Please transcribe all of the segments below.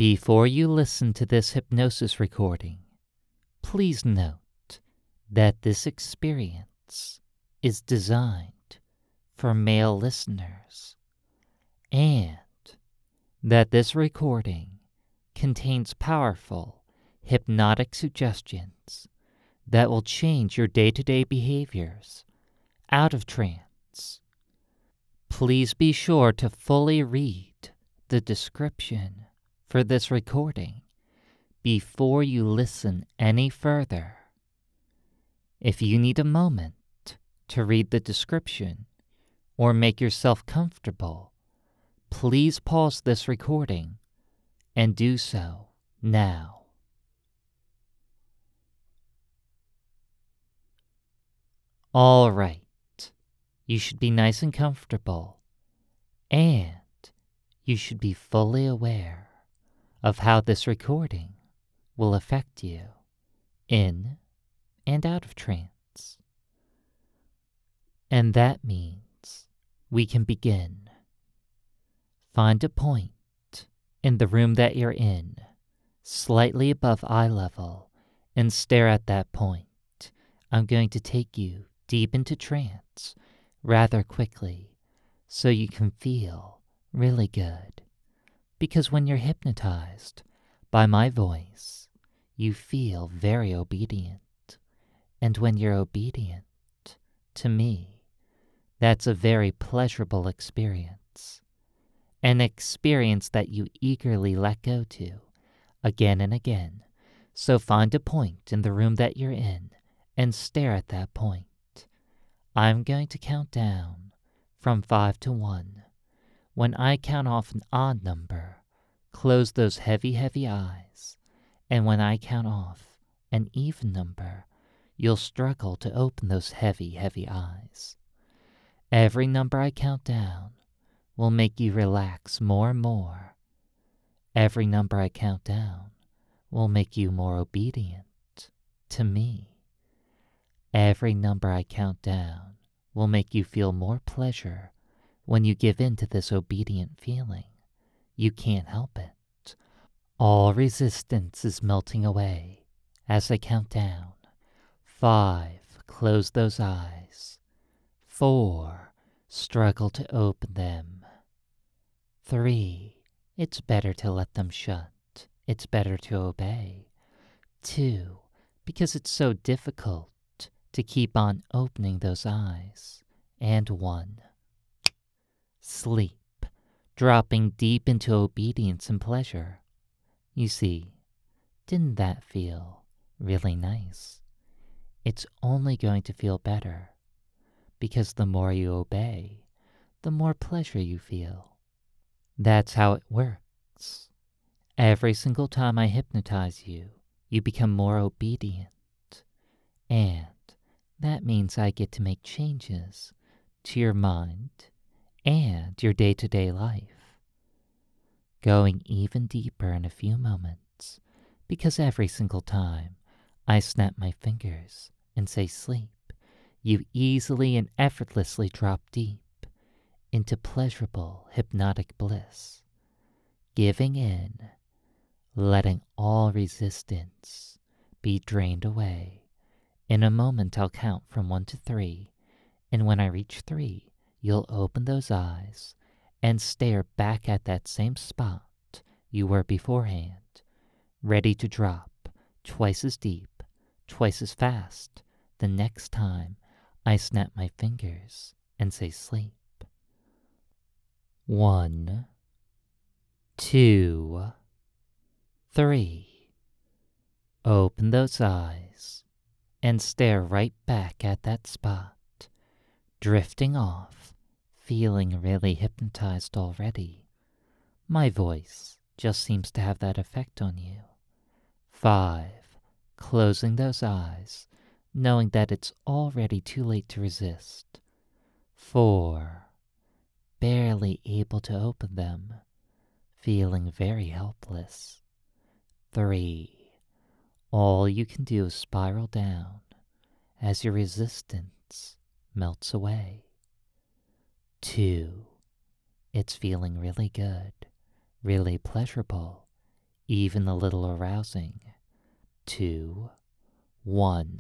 Before you listen to this hypnosis recording, please note that this experience is designed for male listeners and that this recording contains powerful hypnotic suggestions that will change your day-to-day behaviors out of trance. Please be sure to fully read the description for this recording before you listen any further. If you need a moment to read the description or make yourself comfortable, please pause this recording and do so now. All right, you should be nice and comfortable, and you should be fully aware of how this recording will affect you in and out of trance. And that means we can begin. Find a point in the room that you're in, slightly above eye level, and stare at that point. I'm going to take you deep into trance rather quickly so you can feel really good. Because when you're hypnotized by my voice, you feel very obedient. And when you're obedient to me, that's a very pleasurable experience. An experience that you eagerly let go to again and again. So find a point in the room that you're in and stare at that point. I'm going to count down from 5 to 1. When I count off an odd number, close those heavy eyes. And when I count off an even number, you'll struggle to open those heavy eyes. Every number I count down will make you relax more and more. Every number I count down will make you more obedient to me. Every number I count down will make you feel more pleasure. When you give in to this obedient feeling, you can't help it. All resistance is melting away as I count down. 5, close those eyes. 4, struggle to open them. 3, it's better to let them shut. It's better to obey. 2, because it's so difficult to keep on opening those eyes. And 1. Sleep, dropping deep into obedience and pleasure. You see, didn't that feel really nice? It's only going to feel better, because the more you obey, the more pleasure you feel. That's how it works. Every single time I hypnotize you, you become more obedient. And that means I get to make changes to your mind and your day-to-day life. Going even deeper in a few moments, because every single time I snap my fingers and say sleep, you easily and effortlessly drop deep into pleasurable hypnotic bliss, giving in, letting all resistance be drained away. In a moment I'll count from 1 to 3, and when I reach 3, you'll open those eyes and stare back at that same spot you were beforehand, ready to drop twice as deep, twice as fast the next time I snap my fingers and say sleep. 1, 2, 3. Open those eyes and stare right back at that spot, drifting off, feeling really hypnotized already. My voice just seems to have that effect on you. 5, closing those eyes, knowing that it's already too late to resist. 4, barely able to open them, feeling very helpless. 3, all you can do is spiral down as your resistance melts away. 2, it's feeling really good, really pleasurable, even a little arousing. 2, 1.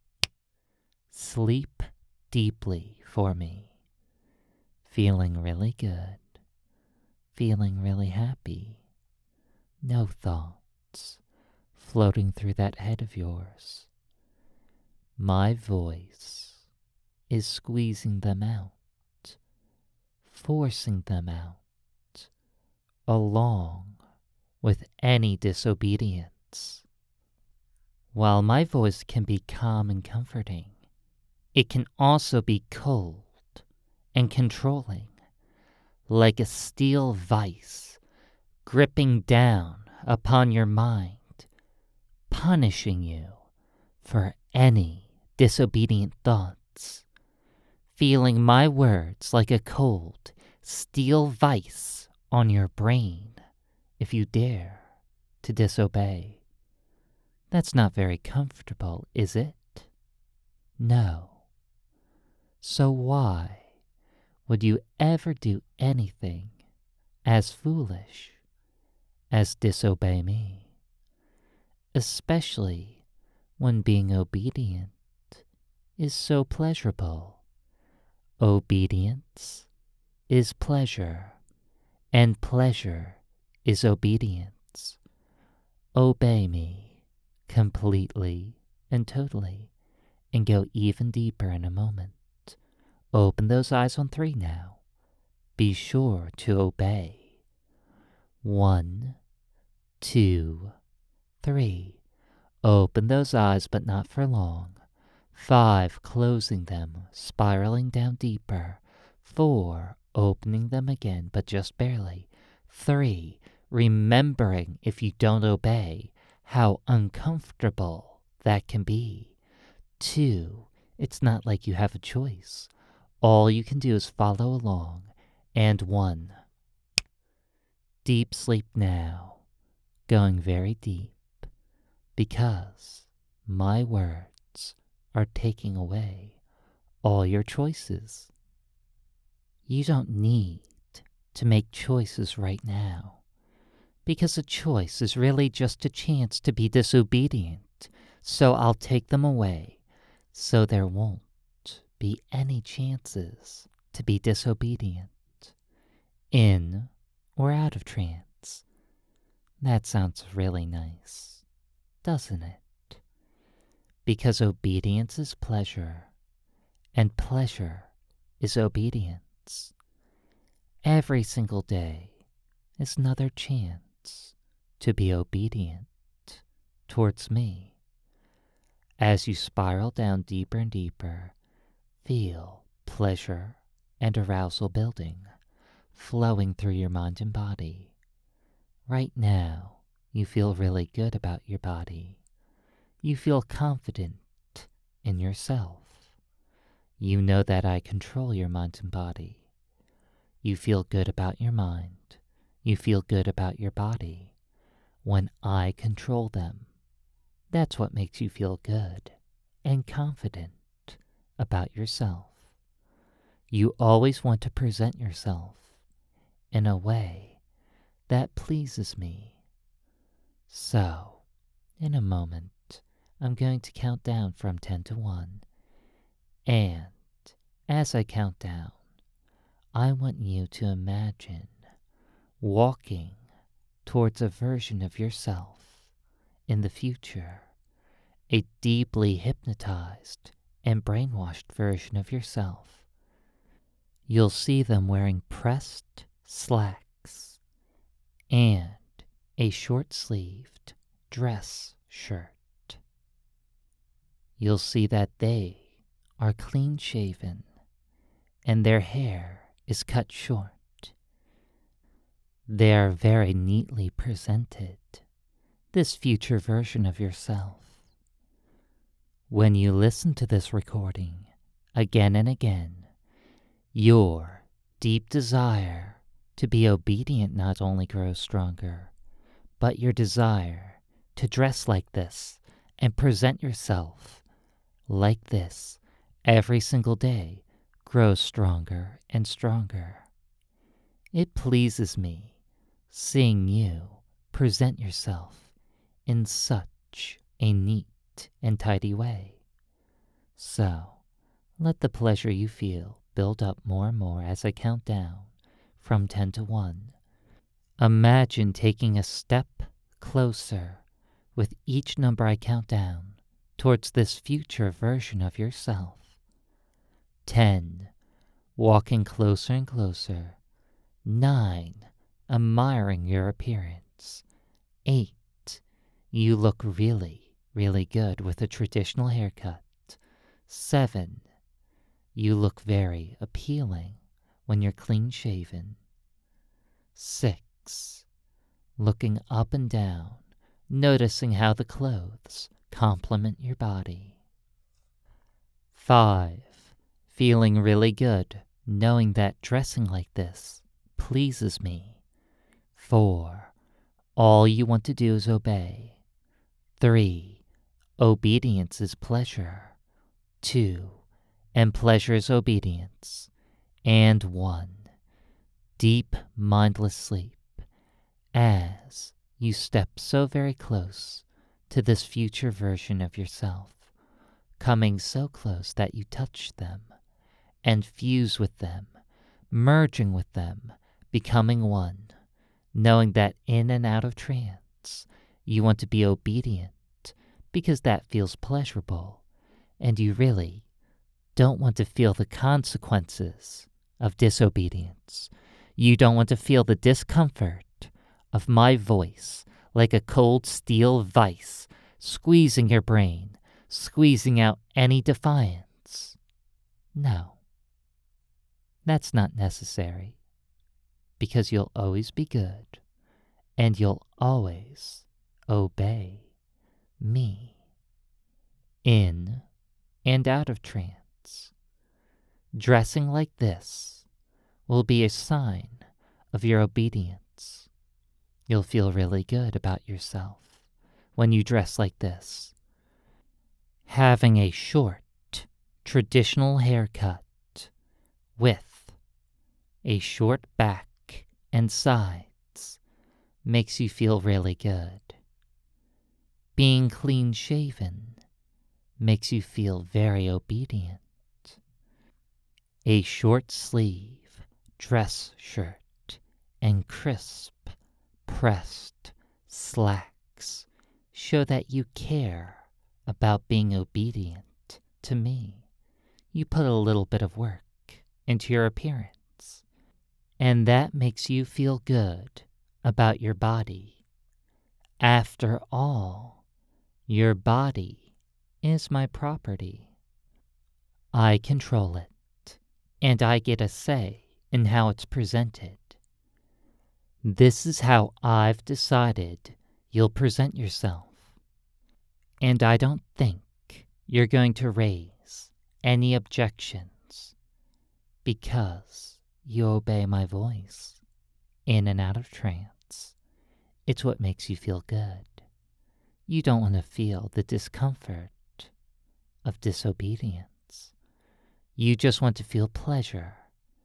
Sleep deeply for me. Feeling really good. Feeling really happy. No thoughts floating through that head of yours. My voice is squeezing them out, forcing them out, along with any disobedience. While my voice can be calm and comforting, it can also be cold and controlling, like a steel vice gripping down upon your mind, punishing you for any disobedient thoughts, feeling my words like a cold steel vice on your brain if you dare to disobey. That's not very comfortable, is it? No. So why would you ever do anything as foolish as disobey me? Especially when being obedient is so pleasurable. Obedience is pleasure, and pleasure is obedience. Obey me completely and totally, and go even deeper in a moment. Open those eyes on 3 now. Be sure to obey. 1, 2, 3. Open those eyes, but not for long. 5, closing them, spiraling down deeper. 4, opening them again, but just barely. 3, remembering if you don't obey, how uncomfortable that can be. 2, it's not like you have a choice. All you can do is follow along. And 1, deep sleep now, going very deep, because my words are taking away all your choices. You don't need to make choices right now, because a choice is really just a chance to be disobedient, so I'll take them away, so there won't be any chances to be disobedient, in or out of trance. That sounds really nice, doesn't it? Because obedience is pleasure, and pleasure is obedience. Every single day is another chance to be obedient towards me. As you spiral down deeper and deeper, feel pleasure and arousal building, flowing through your mind and body. Right now, you feel really good about your body. You feel confident in yourself. You know that I control your mind and body. You feel good about your mind. You feel good about your body. When I control them, that's what makes you feel good and confident about yourself. You always want to present yourself in a way that pleases me. So, in a moment, I'm going to count down from 10 to 1. And as I count down, I want you to imagine walking towards a version of yourself in the future, a deeply hypnotized and brainwashed version of yourself. You'll see them wearing pressed slacks and a short-sleeved dress shirt. You'll see that they are clean-shaven and their hair is cut short. They are very neatly presented, this future version of yourself. When you listen to this recording again and again, your deep desire to be obedient not only grows stronger, but your desire to dress like this and present yourself like this every single day grows stronger and stronger. It pleases me seeing you present yourself in such a neat and tidy way. So, let the pleasure you feel build up more and more as I count down from 10 to 1. Imagine taking a step closer with each number I count down towards this future version of yourself. 10. Walking closer and closer. 9. Admiring your appearance. 8. You look really, really good with a traditional haircut. 7. You look very appealing when you're clean shaven. 6. Looking up and down, noticing how the clothes complement your body. 5. Feeling really good, knowing that dressing like this pleases me. 4. All you want to do is obey. 3. Obedience is pleasure. 2. And pleasure is obedience. And 1. Deep, mindless sleep as you step so very close to this future version of yourself, coming so close that you touch them and fuse with them, merging with them, becoming one, knowing that in and out of trance you want to be obedient because that feels pleasurable, and you really don't want to feel the consequences of disobedience. You don't want to feel the discomfort of my voice like a cold steel vice squeezing your brain, squeezing out any defiance. No, that's not necessary, because you'll always be good, and you'll always obey me. In and out of trance, dressing like this will be a sign of your obedience. You'll feel really good about yourself when you dress like this. Having a short, traditional haircut with a short back and sides makes you feel really good. Being clean shaven makes you feel very obedient. A short sleeve dress shirt and crisp, pressed slacks show that you care about being obedient to me. You put a little bit of work into your appearance, and that makes you feel good about your body. After all, your body is my property. I control it, and I get a say in how it's presented. This is how I've decided you'll present yourself, and I don't think you're going to raise any objections because you obey my voice in and out of trance. It's what makes you feel good. You don't want to feel the discomfort of disobedience. You just want to feel pleasure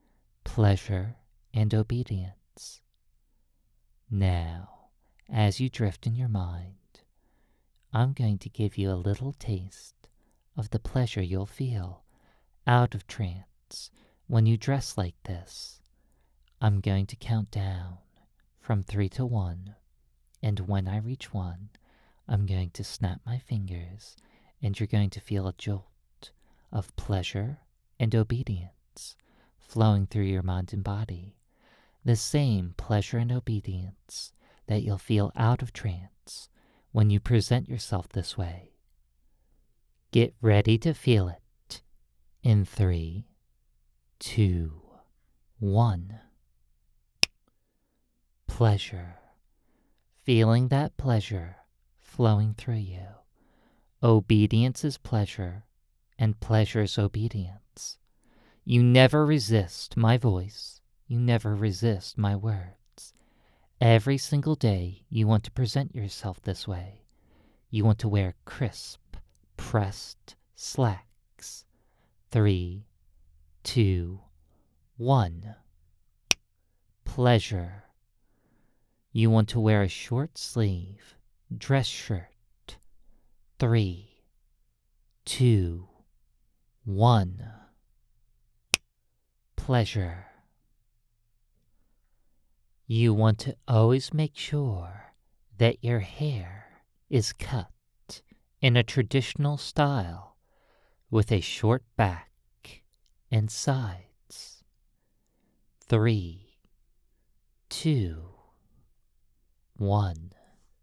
and obedience. Now, as you drift in your mind, I'm going to give you a little taste of the pleasure you'll feel out of trance when you dress like this. I'm going to count down from 3 to 1, and when I reach 1, I'm going to snap my fingers, and you're going to feel a jolt of pleasure and obedience flowing through your mind and body. The same pleasure and obedience that you'll feel out of trance when you present yourself this way. Get ready to feel it in 3, 2, 1. Pleasure. Feeling that pleasure flowing through you. Obedience is pleasure, and pleasure is obedience. You never resist my voice. You never resist my words. Every single day you want to present yourself this way. You want to wear crisp, pressed slacks. 3, 2, 1. Pleasure. You want to wear a short sleeve dress shirt. 3, 2, 1. Pleasure. You want to always make sure that your hair is cut in a traditional style with a short back and sides. 3, 2, 1.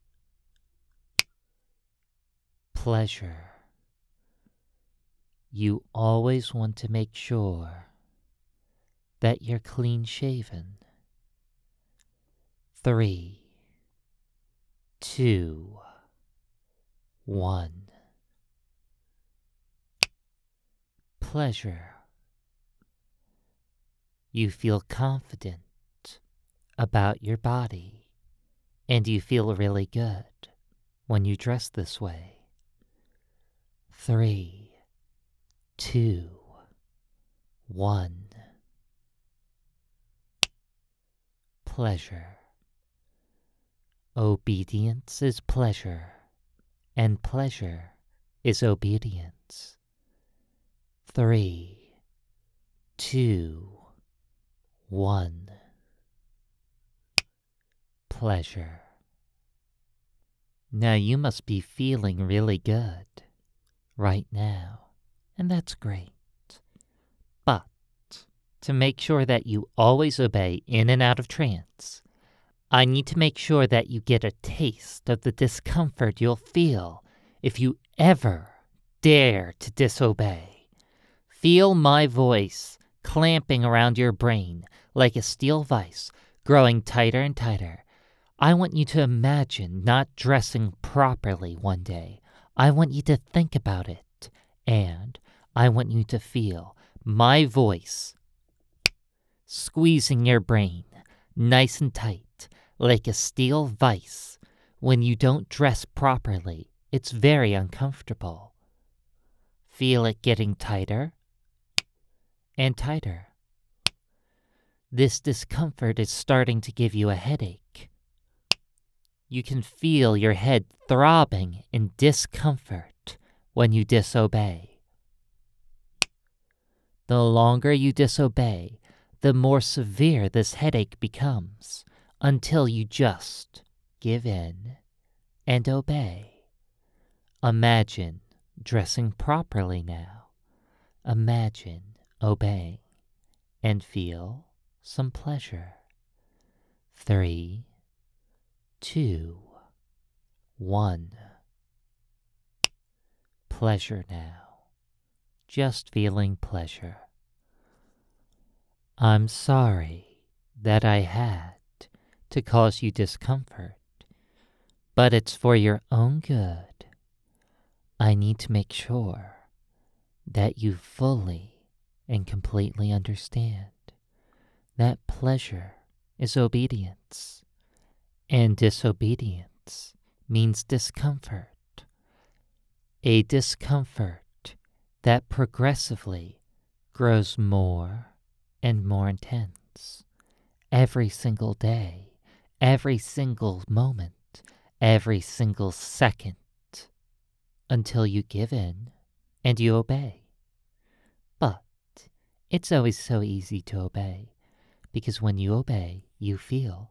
Pleasure. You always want to make sure that you're clean shaven. 3, 2, 1. Pleasure. You feel confident about your body, and you feel really good when you dress this way. 3, 2, 1. Pleasure. Obedience is pleasure, and pleasure is obedience. 3, 2, 1. Pleasure. Now you must be feeling really good right now, and that's great. But to make sure that you always obey in and out of trance, I need to make sure that you get a taste of the discomfort you'll feel if you ever dare to disobey. Feel my voice clamping around your brain like a steel vise, growing tighter and tighter. I want you to imagine not dressing properly one day. I want you to think about it, and I want you to feel my voice squeezing your brain nice and tight like a steel vise. When you don't dress properly, it's very uncomfortable. Feel it getting tighter and tighter. This discomfort is starting to give you a headache. You can feel your head throbbing in discomfort when you disobey. The longer you disobey, the more severe this headache becomes, until you just give in and obey. Imagine dressing properly now. Imagine obeying and feel some pleasure. 3, 2, 1. Pleasure now. Just feeling pleasure. I'm sorry that I had to cause you discomfort, but it's for your own good. I need to make sure that you fully and completely understand that pleasure is obedience, and disobedience means discomfort. A discomfort that progressively grows more and more intense every single day, every single moment, every single second, until you give in and you obey. But it's always so easy to obey, because when you obey, you feel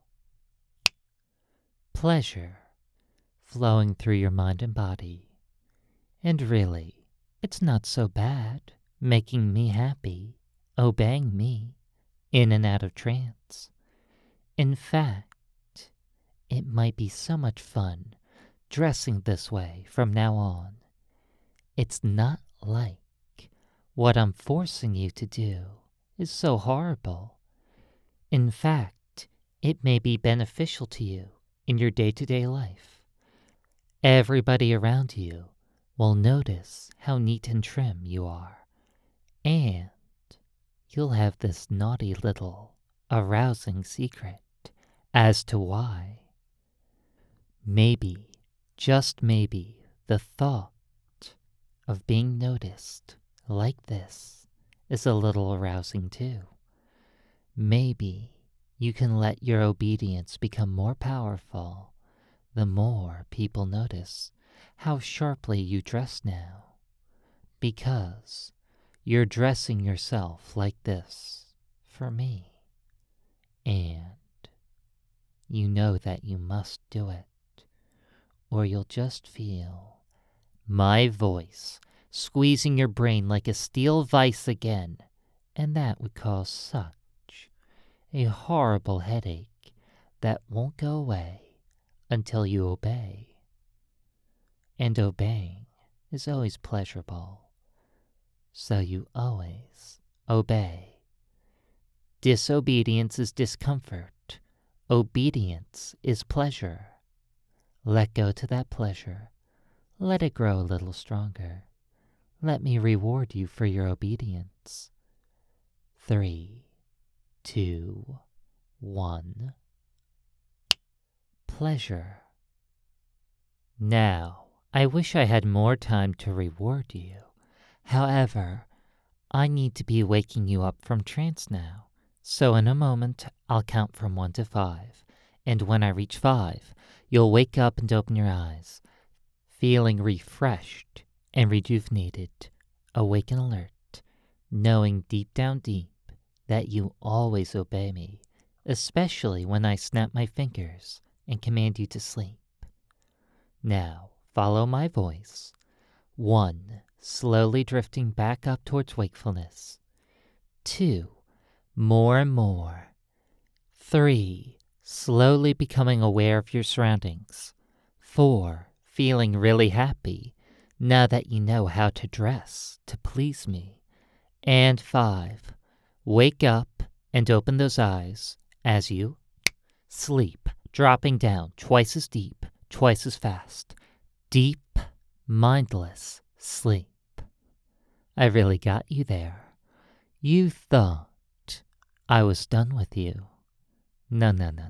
pleasure flowing through your mind and body. And really, it's not so bad making me happy, obeying me in and out of trance. In fact, it might be so much fun dressing this way from now on. It's not like what I'm forcing you to do is so horrible. In fact, it may be beneficial to you in your day-to-day life. Everybody around you will notice how neat and trim you are, and you'll have this naughty little arousing secret as to why. Maybe, just maybe, the thought of being noticed like this is a little arousing too. Maybe you can let your obedience become more powerful the more people notice how sharply you dress now, because you're dressing yourself like this for me, and you know that you must do it, or you'll just feel my voice squeezing your brain like a steel vice again, and that would cause such a horrible headache that won't go away until you obey. And obeying is always pleasurable, so you always obey. Disobedience is discomfort. Obedience is pleasure. Let go to that pleasure. Let it grow a little stronger. Let me reward you for your obedience. 3, 2, 1. Pleasure. Now, I wish I had more time to reward you. However, I need to be waking you up from trance now. So in a moment, I'll count from 1 to 5. And when I reach 5, you'll wake up and open your eyes, feeling refreshed and rejuvenated, awake and alert, knowing deep down deep that you always obey me, especially when I snap my fingers and command you to sleep. Now, follow my voice. 1, slowly drifting back up towards wakefulness. 2, more and more. 3, slowly becoming aware of your surroundings. 4, feeling really happy now that you know how to dress to please me. And 5, wake up and open those eyes as you sleep, dropping down twice as deep, twice as fast. Deep, mindless sleep. I really got you there. You thought I was done with you. No.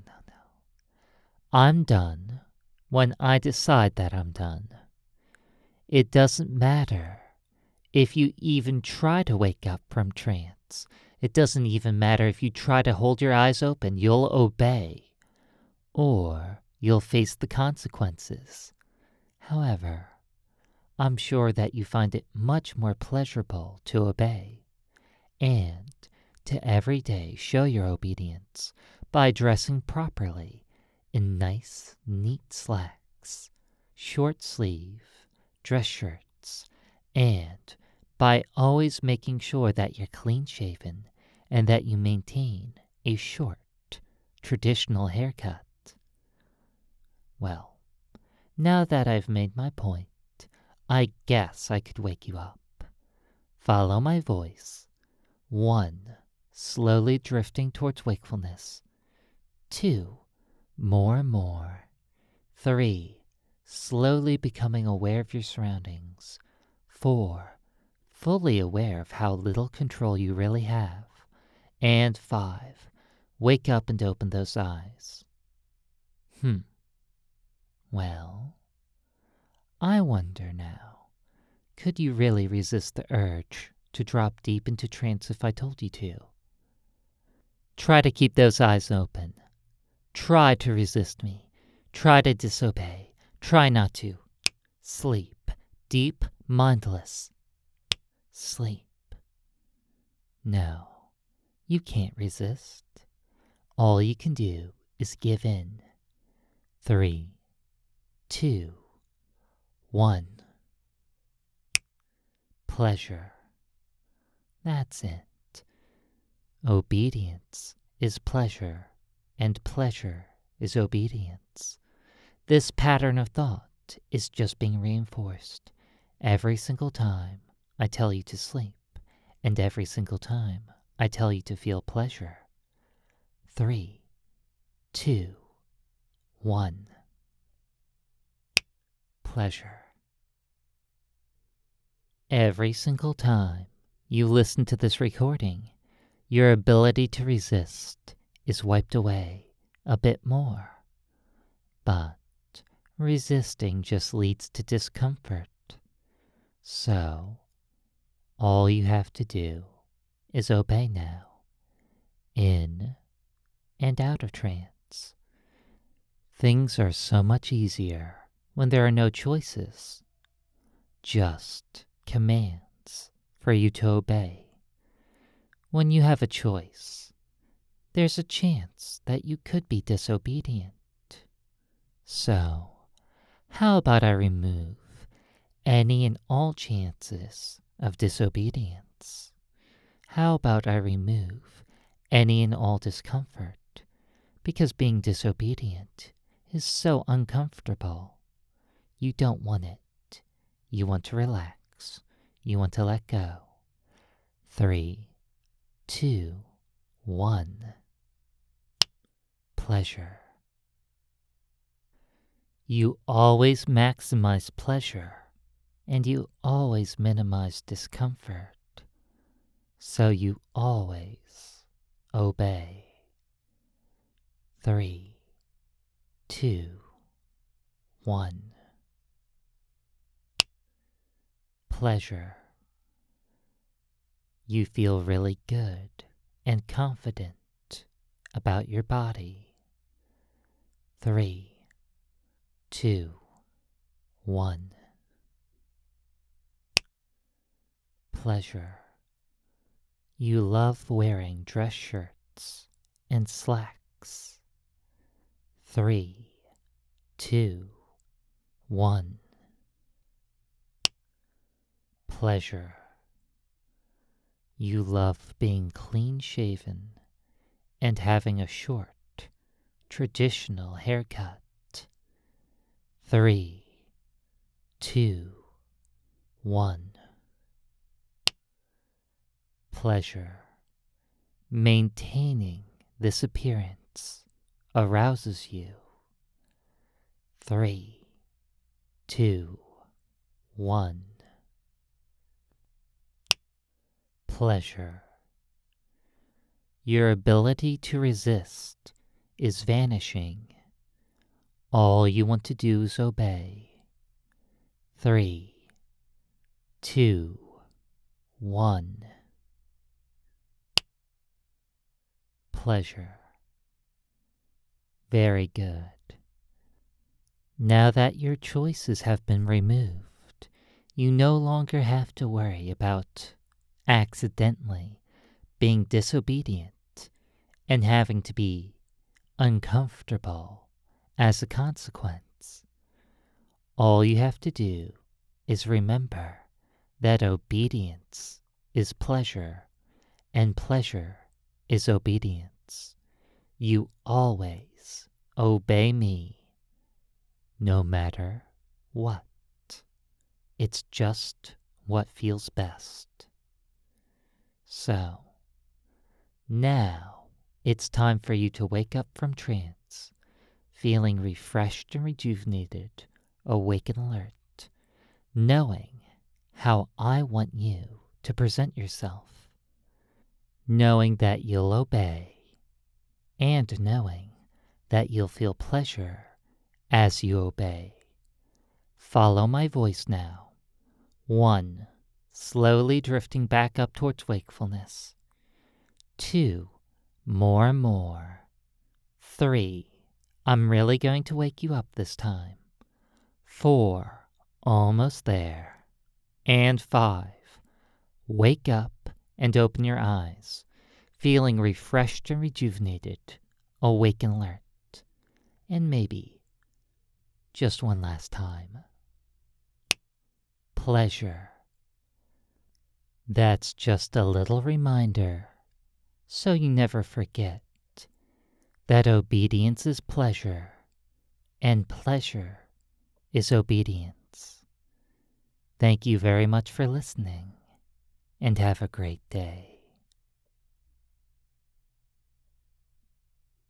I'm done when I decide that I'm done. It doesn't matter if you even try to wake up from trance. It doesn't even matter if you try to hold your eyes open. You'll obey, or you'll face the consequences. However, I'm sure that you find it much more pleasurable to obey, and to every day show your obedience by dressing properly in nice, neat slacks, short sleeve, dress shirts, and by always making sure that you're clean-shaven and that you maintain a short, traditional haircut. Well, now that I've made my point, I guess I could wake you up. Follow my voice. 1, slowly drifting towards wakefulness. 2, more and more. 3, slowly becoming aware of your surroundings. 4, fully aware of how little control you really have. And 5, wake up and open those eyes. Well, I wonder now, could you really resist the urge to drop deep into trance if I told you to? Try to keep those eyes open. Try to resist me. Try to disobey. Try not to. Sleep. Deep, mindless sleep. No, you can't resist. All you can do is give in. 3, 2, 1. Pleasure. That's it. Obedience is pleasure, and pleasure is obedience. This pattern of thought is just being reinforced every single time I tell you to sleep, and every single time I tell you to feel pleasure. 3, 2, 1. Pleasure. Every single time you listen to this recording, your ability to resist is wiped away a bit more. But resisting just leads to discomfort. So, all you have to do is obey now. In and out of trance. Things are so much easier when there are no choices, just commands for you to obey. When you have a choice, there's a chance that you could be disobedient. So, how about I remove any and all chances of disobedience? How about I remove any and all discomfort? Because being disobedient is so uncomfortable. You don't want it. You want to relax. You want to let go. 3, 2, 1. Pleasure. You always maximize pleasure, and you always minimize discomfort. So you always obey. 3, 2, 1. Pleasure. You feel really good and confident about your body. 3, 2, 1. Pleasure. You love wearing dress shirts and slacks. 3, 2, 1. Pleasure. You love being clean-shaven and having a short, traditional haircut. 3, 2, 1. Pleasure. Maintaining this appearance arouses you. 3, 2, 1. Pleasure. Your ability to resist is vanishing. All you want to do is obey. 3, 2, 1. Pleasure. Very good. Now that your choices have been removed, you no longer have to worry about accidentally being disobedient and having to be uncomfortable as a consequence. All you have to do is remember that obedience is pleasure, and pleasure is obedience. You always obey me, no matter what. It's just what feels best. So, now it's time for you to wake up from trance, feeling refreshed and rejuvenated, awake and alert, knowing how I want you to present yourself, knowing that you'll obey, and knowing that you'll feel pleasure as you obey. Follow my voice now. 1, slowly drifting back up towards wakefulness. 2, more and more. 3, I'm really going to wake you up this time. 4, almost there. And 5, wake up and open your eyes, feeling refreshed and rejuvenated, awake and alert. And maybe just one last time. Pleasure. That's just a little reminder, so you never forget, that obedience is pleasure, and pleasure is obedience. Thank you very much for listening, and have a great day.